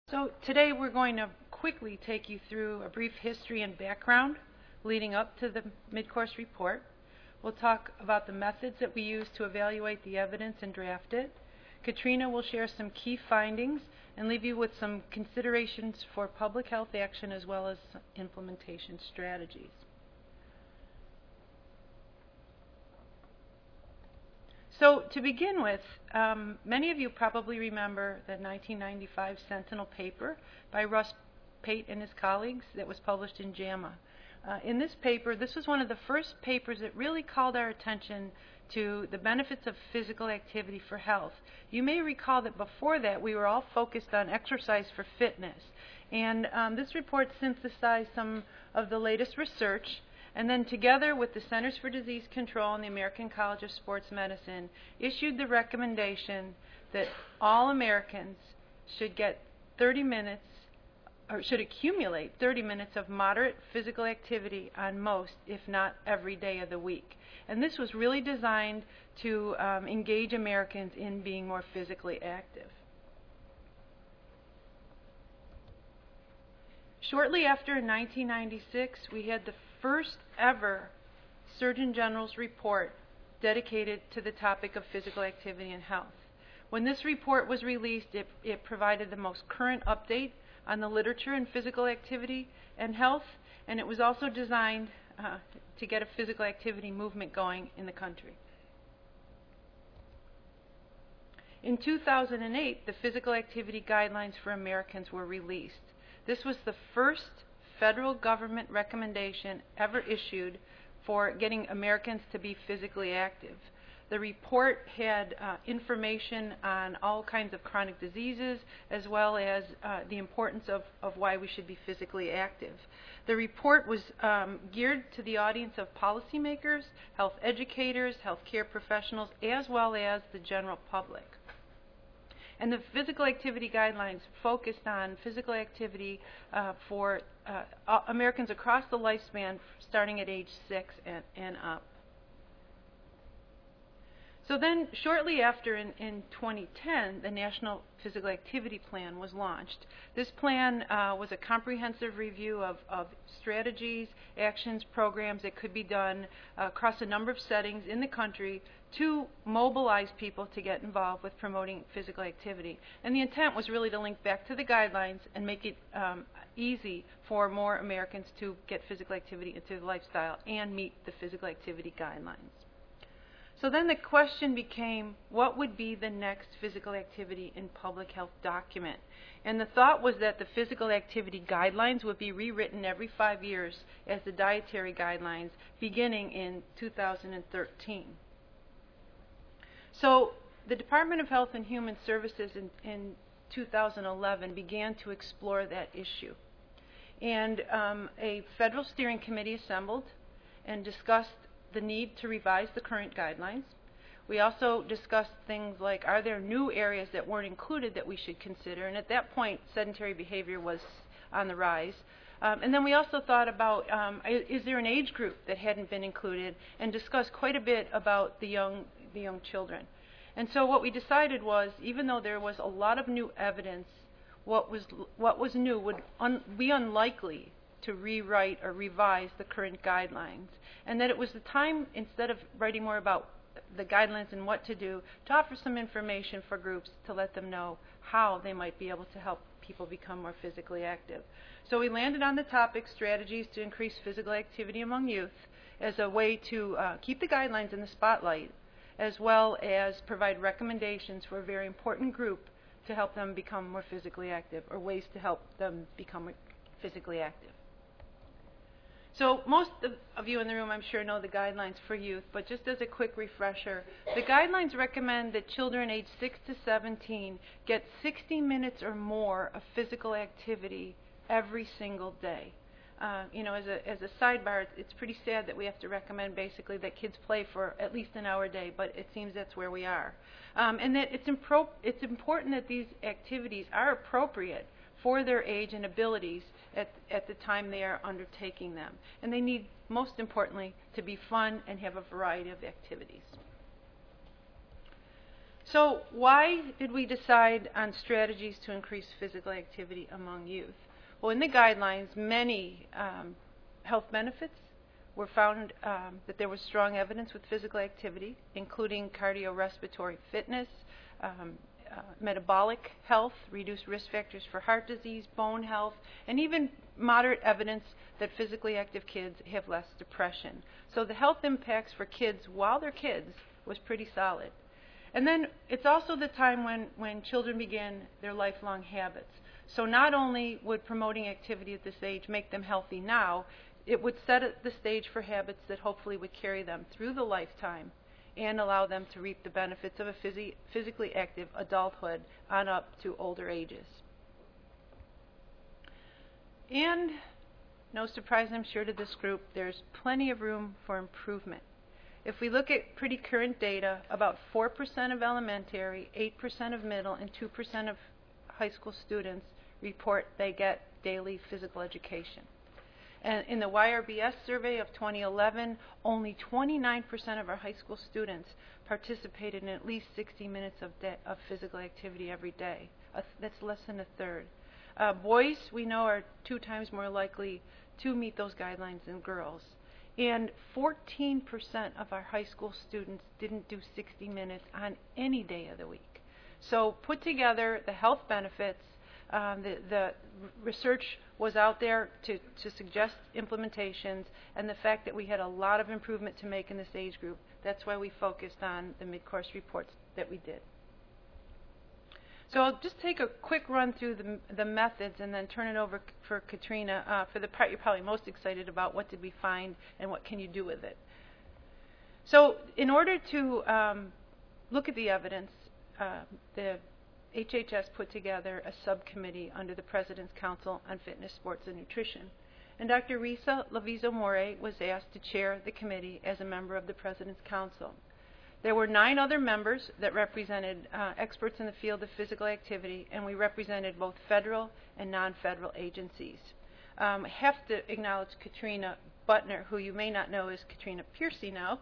So today we're going to quickly take you through a brief history and background leading up to the mid-course report. We'll talk about the methods that we use to evaluate the evidence and draft it. Katrina will share some key findings and leave you with some considerations for public health action as well as implementation strategies. So to begin with, many of you probably remember the 1995 Sentinel paper by Russ Pate and his colleagues that was published in JAMA. In this paper, this was one of the first papers that really called our attention to the benefits of physical activity for health. You may recall that before that we were all focused on exercise for fitness. And this report synthesized some of the latest research, and then together with the Centers for Disease Control and the American College of Sports Medicine issued the recommendation that all Americans should get 30 minutes or should accumulate 30 minutes of moderate physical activity on most, if not every day of the week. And this was really designed to engage Americans in being more physically active. Shortly after 1996, we had the first ever Surgeon General's report dedicated to the topic of physical activity and health. When this report was released, it provided the most current update on the literature in physical activity and health, and it was also designed to get a physical activity movement going in the country. In 2008, the Physical Activity Guidelines for Americans were released. This was the first federal government recommendation ever issued for getting Americans to be physically active. The report had information on all kinds of chronic diseases as well as the importance of why we should be physically active. The report was geared to the audience of policymakers, health educators, healthcare professionals, as well as the general public. And the physical activity guidelines focused on physical activity for Americans across the lifespan starting at age 6 and up. So then shortly after in 2010, the National Physical Activity Plan was launched. This plan was a comprehensive review of strategies, actions, programs that could be done across a number of settings in the country to mobilize people to get involved with promoting physical activity. And the intent was really to link back to the guidelines and make it easy for more Americans to get physical activity into their lifestyle and meet the physical activity guidelines. So then the question became, what would be the next physical activity in public health document? And the thought was that the physical activity guidelines would be rewritten every 5 years as the dietary guidelines beginning in 2013. So the Department of Health and Human Services in 2011 began to explore that issue. And a federal steering committee assembled and discussed the need to revise the current guidelines. We also discussed things like, are there new areas that weren't included that we should consider? And at that point, sedentary behavior was on the rise. And then we also thought about, is there an age group that hadn't been included, and discussed quite a bit about the young children. And so what we decided was, even though there was a lot of new evidence, what was new would be unlikely to rewrite or revise the current guidelines, and that it was the time, instead of writing more about the guidelines and what to do, to offer some information for groups to let them know how they might be able to help people become more physically active. So we landed on the topic, strategies to increase physical activity among youth, as a way to keep the guidelines in the spotlight, as well as provide recommendations for a very important group to help them become more physically active, or ways to help them become physically active. So most of you in the room, I'm sure, know the guidelines for youth, but just as a quick refresher, the guidelines recommend that children aged 6 to 17 get 60 minutes or more of physical activity every single day. You know, as a sidebar, it's pretty sad that we have to recommend basically that kids play for at least an hour a day, but it seems that's where we are. And that it's important that these activities are appropriate for their age and abilities at the time they are undertaking them. And they need, most importantly, to be fun and have a variety of activities. So why did we decide on strategies to increase physical activity among youth? Well, in the guidelines, many health benefits were found that there was strong evidence with physical activity, including cardiorespiratory fitness, metabolic health, reduced risk factors for heart disease, bone health, and even moderate evidence that physically active kids have less depression. So the health impacts for kids while they're kids was pretty solid. And then it's also the time when children begin their lifelong habits. So not only would promoting activity at this age make them healthy now, it would set the stage for habits that hopefully would carry them through the lifetime and allow them to reap the benefits of a physically active adulthood on up to older ages. And no surprise, I'm sure, to this group, there's plenty of room for improvement. If we look at pretty current data, about 4% of elementary, 8% of middle, and 2% of high school students report they get daily physical education. And in the YRBS survey of 2011, only 29% of our high school students participated in at least 60 minutes of physical activity every day. That's less than a third. Boys, we know, are 2 times more likely to meet those guidelines than girls. And 14% of our high school students didn't do 60 minutes on any day of the week. So put together the health benefits, the research was out there to suggest implementations, and the fact that we had a lot of improvement to make in this age group. That's why we focused on the mid-course reports that we did. So I'll just take a quick run through the methods and then turn it over for Katrina for the part you're probably most excited about. What did we find and what can you do with it? So in order to look at the evidence, the HHS put together a subcommittee under the President's Council on Fitness, Sports, and Nutrition. And Dr. Risa Lavizzo-More was asked to chair the committee as a member of the President's Council. There were 9 other members that represented experts in the field of physical activity, and we represented both federal and non-federal agencies. I have to acknowledge Katrina Butner, who you may not know is Katrina Piercy now,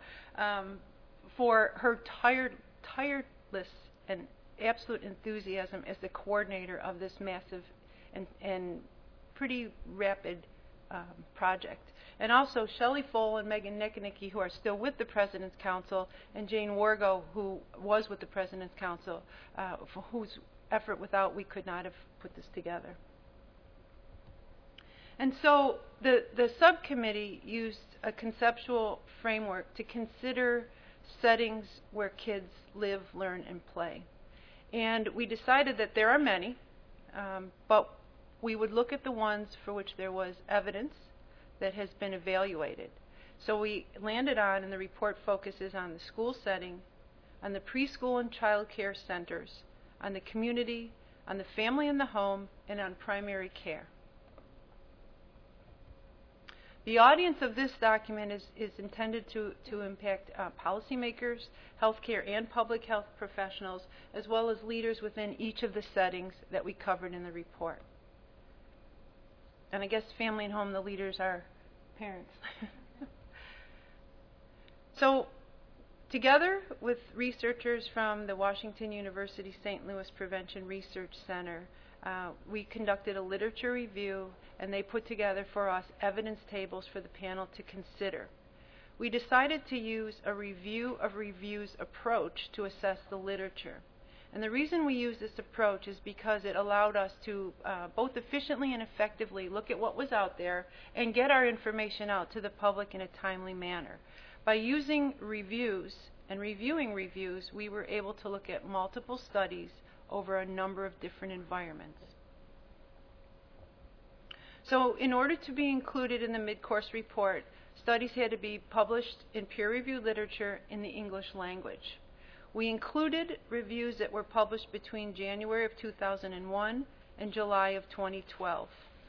for her tireless and absolute enthusiasm as the coordinator of this massive and pretty rapid project. And also Shelley Foll and Megan Nicknicki, who are still with the President's Council, and Jane Wargo, who was with the President's Council, for whose effort without we could not have put this together. And so the subcommittee used a conceptual framework to consider settings where kids live, learn, and play. And we decided that there are many, but we would look at the ones for which there was evidence that has been evaluated. So we landed on, and the report focuses on the school setting, on the preschool and child care centers, on the community, on the family and the home, and on primary care. The audience of this document is intended to impact policymakers, healthcare and public health professionals, as well as leaders within each of the settings that we covered in the report. And I guess family and home, the leaders are parents. So together with researchers from the Washington University St. Louis Prevention Research Center, we conducted a literature review, and they put together for us evidence tables for the panel to consider. We decided to use a review of reviews approach to assess the literature. And the reason we use this approach is because it allowed us to both efficiently and effectively look at what was out there and get our information out to the public in a timely manner. By using reviews and reviewing reviews, we were able to look at multiple studies over a number of different environments. So in order to be included in the mid-course report, studies had to be published in peer-reviewed literature in the English language. We included reviews that were published between January of 2001 and July of 2012.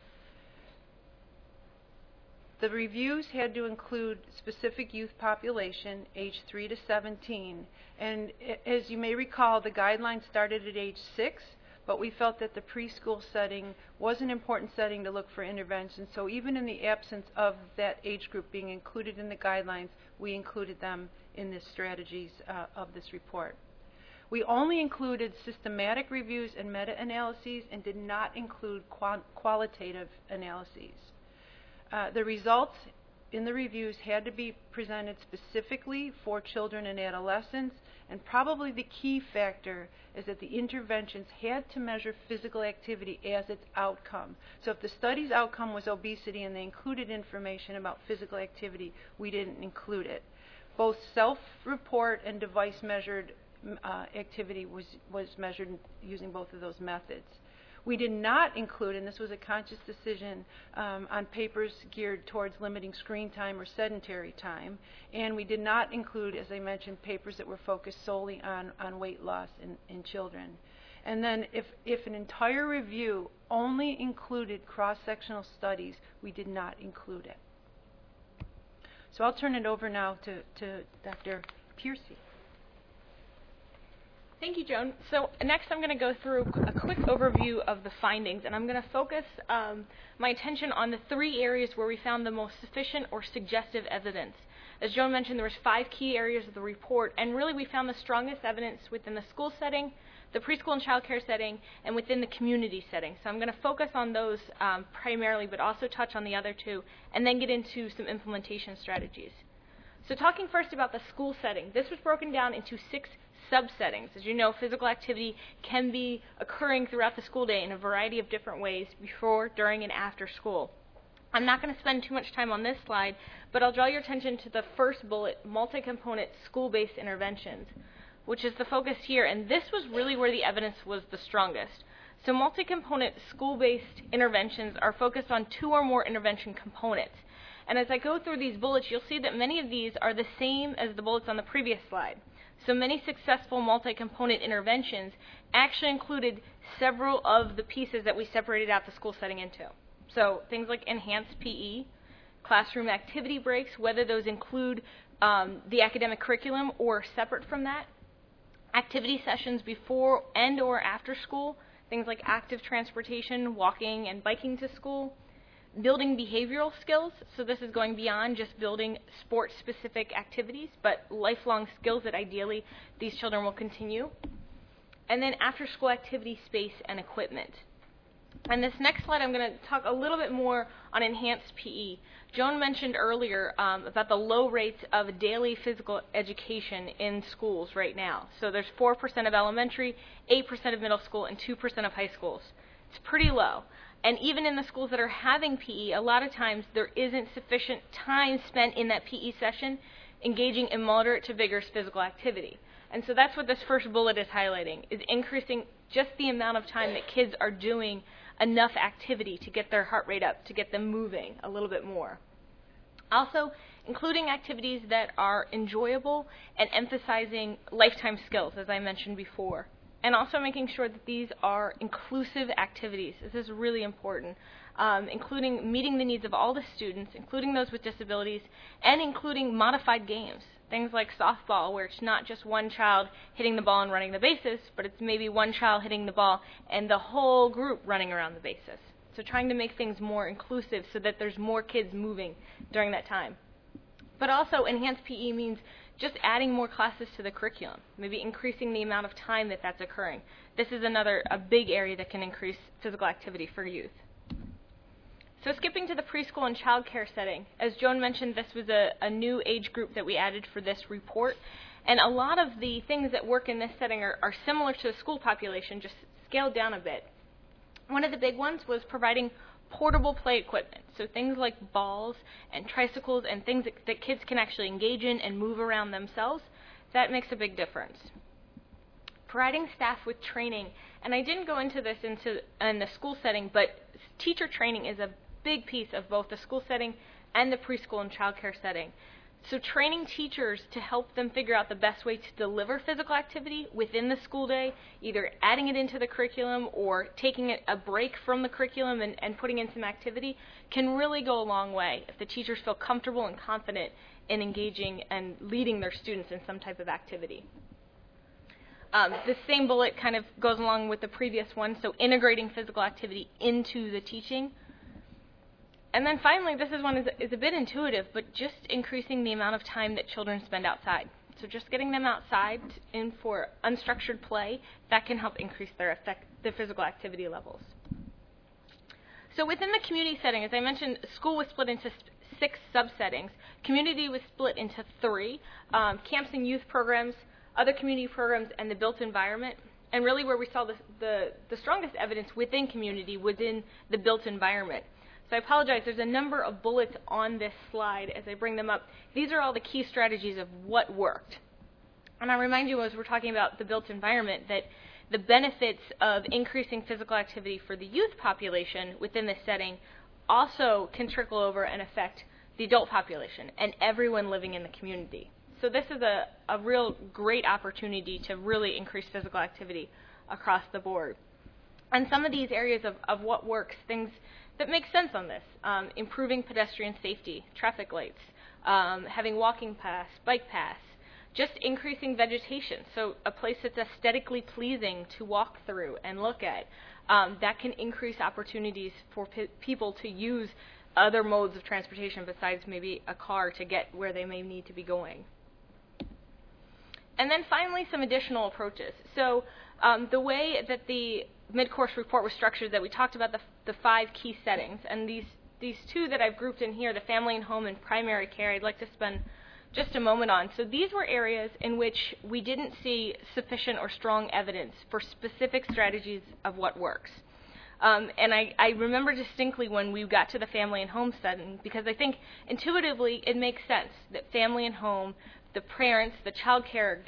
The reviews had to include specific youth population, age 3 to 17. And as you may recall, the guidelines started at age 6, but we felt that the preschool setting was an important setting to look for intervention. So even in the absence of that age group being included in the guidelines, we included them in the strategies of this report. We only included systematic reviews and meta-analyses and did not include qualitative analyses. The results in the reviews had to be presented specifically for children and adolescents, and probably the key factor is that the interventions had to measure physical activity as its outcome. So if the study's outcome was obesity and they included information about physical activity, we didn't include it. Both self-report and device-measured activity was measured using both of those methods. We did not include, and this was a conscious decision, on papers geared towards limiting screen time or sedentary time, and we did not include, as I mentioned, papers that were focused solely on weight loss in children. And then if an entire review only included cross-sectional studies, we did not include it. So I'll turn it over now to Dr. Piercy. Thank you, Joan. So next I'm going to go through a quick overview of the findings, and I'm going to focus my attention on the 3 areas where we found the most sufficient or suggestive evidence. As Joan mentioned, there was 5 key areas of the report, and really we found the strongest evidence within the school setting, the preschool and child care setting, and within the community setting. So I'm going to focus on those primarily, but also touch on the other 2, and then get into some implementation strategies. So talking first about the school setting, this was broken down into 6 sub-settings. As you know, physical activity can be occurring throughout the school day in a variety of different ways before, during, and after school. I'm not going to spend too much time on this slide, but I'll draw your attention to the first bullet, multi-component school-based interventions, which is the focus here, and this was really where the evidence was the strongest. So multi-component school-based interventions are focused on 2 or more intervention components. And as I go through these bullets, you'll see that many of these are the same as the bullets on the previous slide. So many successful multi-component interventions actually included several of the pieces that we separated out the school setting into. So things like enhanced PE, classroom activity breaks, whether those include the academic curriculum or separate from that, activity sessions before and or after school, things like active transportation, walking and biking to school, building behavioral skills, so this is going beyond just building sport-specific activities, but lifelong skills that ideally these children will continue. And then after-school activity space and equipment. And this next slide, I'm going to talk a little bit more on enhanced PE. Joan mentioned earlier about the low rates of daily physical education in schools right now. So there's 4% of elementary, 8% of middle school, and 2% of high schools. It's pretty low. And even in the schools that are having PE, a lot of times there isn't sufficient time spent in that PE session engaging in moderate to vigorous physical activity. And so that's what this first bullet is highlighting, is increasing just the amount of time that kids are doing enough activity to get their heart rate up, to get them moving a little bit more. Also, including activities that are enjoyable and emphasizing lifetime skills, as I mentioned before. And also making sure that these are inclusive activities. This is really important, including meeting the needs of all the students, including those with disabilities, and including modified games. Things like softball, where it's not just one child hitting the ball and running the bases, but it's maybe one child hitting the ball and the whole group running around the bases. So trying to make things more inclusive so that there's more kids moving during that time. But also enhanced PE means just adding more classes to the curriculum, maybe increasing the amount of time that that's occurring. This is a big area that can increase physical activity for youth. So skipping to the preschool and child care setting, as Joan mentioned, this was a new age group that we added for this report, and a lot of the things that work in this setting are similar to the school population, just scaled down a bit. One of the big ones was providing portable play equipment, so things like balls and tricycles and things that kids can actually engage in and move around themselves. That makes a big difference. Providing staff with training, and I didn't go into this in the school setting, but teacher training is a big piece of both the school setting and the preschool and child care setting. So training teachers to help them figure out the best way to deliver physical activity within the school day, either adding it into the curriculum or taking a break from the curriculum and putting in some activity, can really go a long way if the teachers feel comfortable and confident in engaging and leading their students in some type of activity. The same bullet kind of goes along with the previous one, so integrating physical activity into the teaching. And then finally, this is one is a bit intuitive, but just increasing the amount of time that children spend outside. So just getting them outside in for unstructured play, that can help increase their physical activity levels. So within the community setting, as I mentioned, school was split into 6 subsettings. Community was split into 3, camps and youth programs, other community programs, and the built environment. And really where we saw the strongest evidence within community was in the built environment. So I apologize, there's a number of bullets on this slide as I bring them up. These are all the key strategies of what worked. And I remind you as we're talking about the built environment that the benefits of increasing physical activity for the youth population within this setting also can trickle over and affect the adult population and everyone living in the community. So this is a real great opportunity to really increase physical activity across the board. And some of these areas of what works, things that make sense on this, improving pedestrian safety, traffic lights, having walking paths, bike paths, just increasing vegetation, so a place that's aesthetically pleasing to walk through and look at. That can increase opportunities for people to use other modes of transportation besides maybe a car to get where they may need to be going. And then finally, some additional approaches. So the way that the mid-course report was structured, that we talked about the 5 key settings, and these 2 that I've grouped in here, the family and home and primary care, I'd like to spend just a moment on. So these were areas in which we didn't see sufficient or strong evidence for specific strategies of what works. And I remember distinctly when we got to the family and home setting, because I think intuitively it makes sense that family and home, the parents, the child care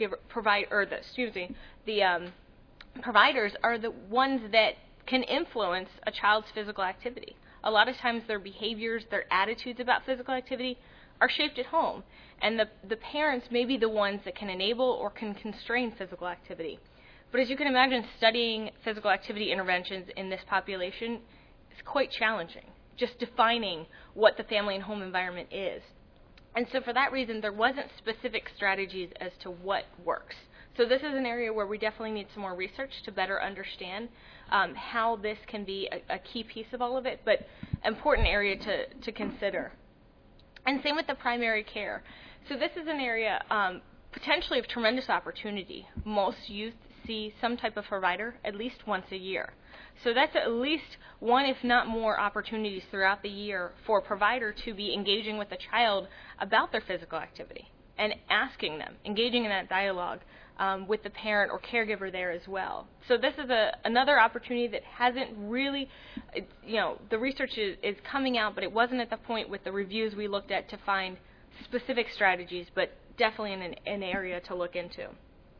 providers are the ones that can influence a child's physical activity. A lot of times their behaviors, their attitudes about physical activity are shaped at home, and the parents may be the ones that can enable or can constrain physical activity. But as you can imagine, studying physical activity interventions in this population is quite challenging, just defining what the family and home environment is. And so for that reason, there wasn't specific strategies as to what works. So this is an area where we definitely need some more research to better understand how this can be a key piece of all of it, but important area to consider. And same with the primary care. So this is an area potentially of tremendous opportunity. Most youth see some type of provider at least once a year. So that's at least one, if not more, opportunities throughout the year for a provider to be engaging with the child about their physical activity and asking them, engaging in that dialogue with the parent or caregiver there as well. So this is another opportunity that hasn't really, the research is coming out, but it wasn't at the point with the reviews we looked at to find specific strategies, but definitely an area to look into.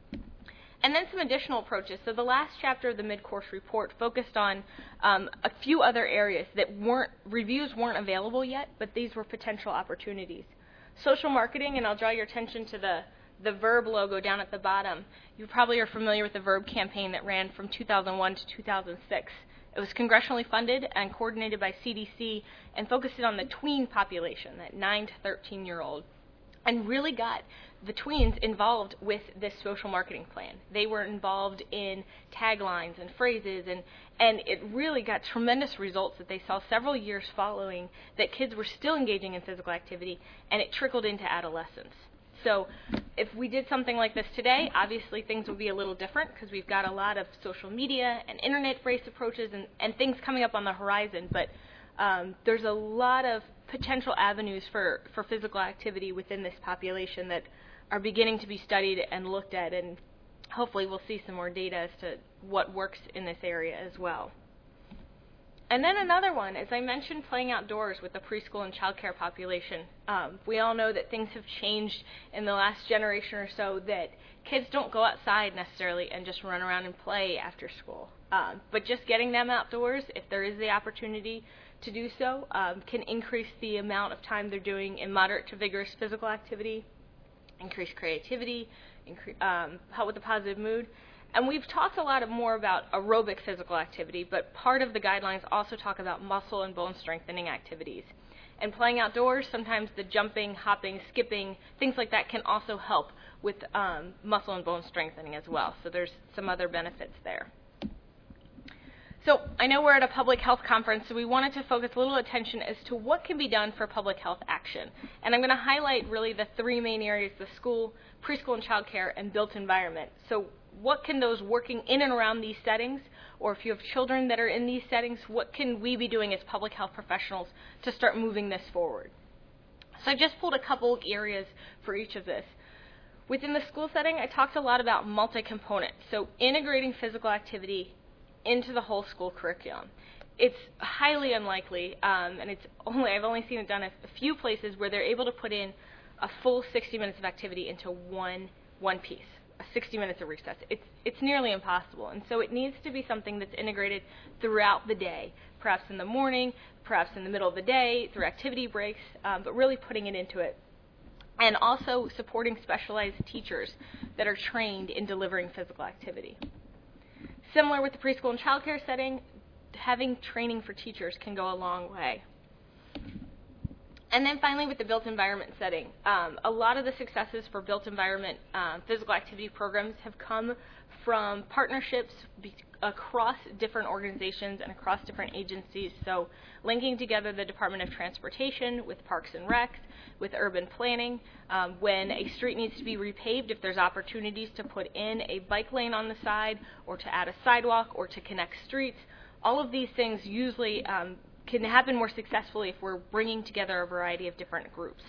And then some additional approaches. So the last chapter of the mid-course report focused on a few other areas that reviews weren't available yet, but these were potential opportunities. Social marketing, and I'll draw your attention to the VERB logo down at the bottom. You probably are familiar with the VERB campaign that ran from 2001 to 2006. It was congressionally funded and coordinated by CDC and focused on the tween population, that 9 to 13-year-old, and really got the tweens involved with this social marketing plan. They were involved in taglines and phrases, and it really got tremendous results that they saw several years following that kids were still engaging in physical activity, and it trickled into adolescence. So if we did something like this today, obviously things would be a little different because we've got a lot of social media and internet-based approaches and things coming up on the horizon, but there's a lot of potential avenues for physical activity within this population that are beginning to be studied and looked at, and hopefully we'll see some more data as to what works in this area as well. And then another one, as I mentioned, playing outdoors with the preschool and child care population. We all know that things have changed in the last generation or so, that kids don't go outside necessarily and just run around and play after school. But just getting them outdoors, if there is the opportunity to do so, can increase the amount of time they're doing in moderate to vigorous physical activity, increase creativity, help with the positive mood. And we've talked a lot more about aerobic physical activity, but part of the guidelines also talk about muscle and bone strengthening activities. And playing outdoors, sometimes the jumping, hopping, skipping, things like that can also help with muscle and bone strengthening as well. So there's some other benefits there. So I know we're at a public health conference, so we wanted to focus a little attention as to what can be done for public health action. And I'm going to highlight really the three main areas: the school, preschool and child care, and built environment. So what can those working in and around these settings, or if you have children that are in these settings, what can we be doing as public health professionals to start moving this forward? So I just pulled a couple areas for each of this. Within the school setting, I talked a lot about multi-component, so integrating physical activity into the whole school curriculum. It's highly unlikely, and I've only seen it done at a few places where they're able to put in a full 60 minutes of activity into one piece, 60 minutes of recess. It's nearly impossible, and so it needs to be something that's integrated throughout the day, perhaps in the morning, perhaps in the middle of the day, through activity breaks, but really putting it into it. And also supporting specialized teachers that are trained in delivering physical activity. Similar with the preschool and child care setting, having training for teachers can go a long way. And then finally with the built environment setting, a lot of the successes for built environment physical activity programs have come from partnerships across different organizations and across different agencies. So linking together the Department of Transportation with Parks and Recs, with urban planning, when a street needs to be repaved, if there's opportunities to put in a bike lane on the side or to add a sidewalk or to connect streets, all of these things usually can happen more successfully if we're bringing together a variety of different groups.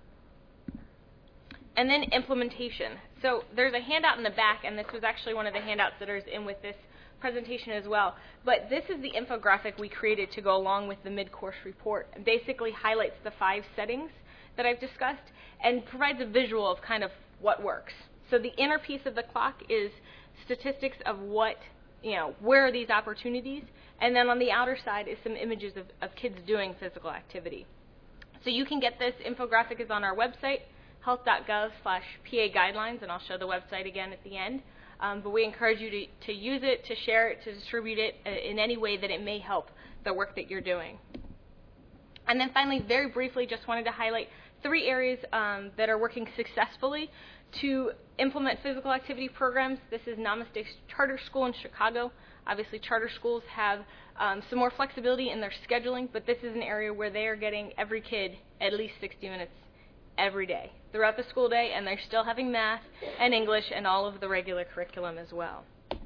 And then implementation. So there's a handout in the back, and this was actually one of the handouts that is in with this presentation as well. But this is the infographic we created to go along with the mid-course report. It basically highlights the 5 settings that I've discussed and provides a visual of kind of what works. So the inner piece of the clock is statistics of what, where are these opportunities, and then on the outer side is some images of kids doing physical activity. So you can get this. Infographic is on our website, health.gov/PA guidelines, and I'll show the website again at the end. But we encourage you to use it, to share it, to distribute it in any way that it may help the work that you're doing. And then finally, very briefly, just wanted to highlight 3 areas that are working successfully to implement physical activity programs. This is Namaste Charter School in Chicago. Obviously, charter schools have some more flexibility in their scheduling, but this is an area where they are getting every kid at least 60 minutes every day throughout the school day, and they're still having math and English and all of the regular curriculum as well.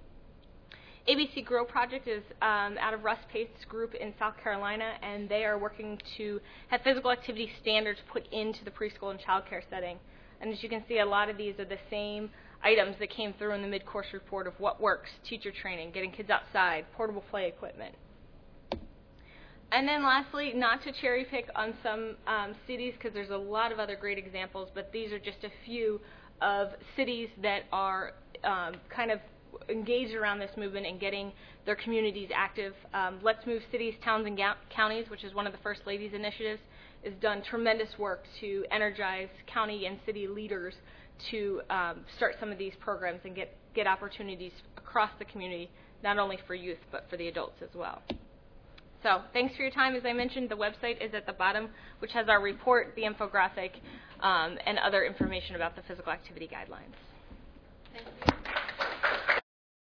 ABC Grow Project is out of Russ Pace's group in South Carolina, and they are working to have physical activity standards put into the preschool and child care setting. And as you can see, a lot of these are the same items that came through in the mid-course report of what works: teacher training, getting kids outside, portable play equipment. And then lastly, not to cherry pick on some cities, because there's a lot of other great examples, but these are just a few of cities that are kind of engaged around this movement and getting their communities active. Let's Move Cities, Towns, and Counties, which is one of the First Ladies' initiatives, has done tremendous work to energize county and city leaders to start some of these programs and get opportunities across the community, not only for youth, but for the adults as well. So thanks for your time. As I mentioned, the website is at the bottom, which has our report, the infographic, and other information about the physical activity guidelines. Thank you.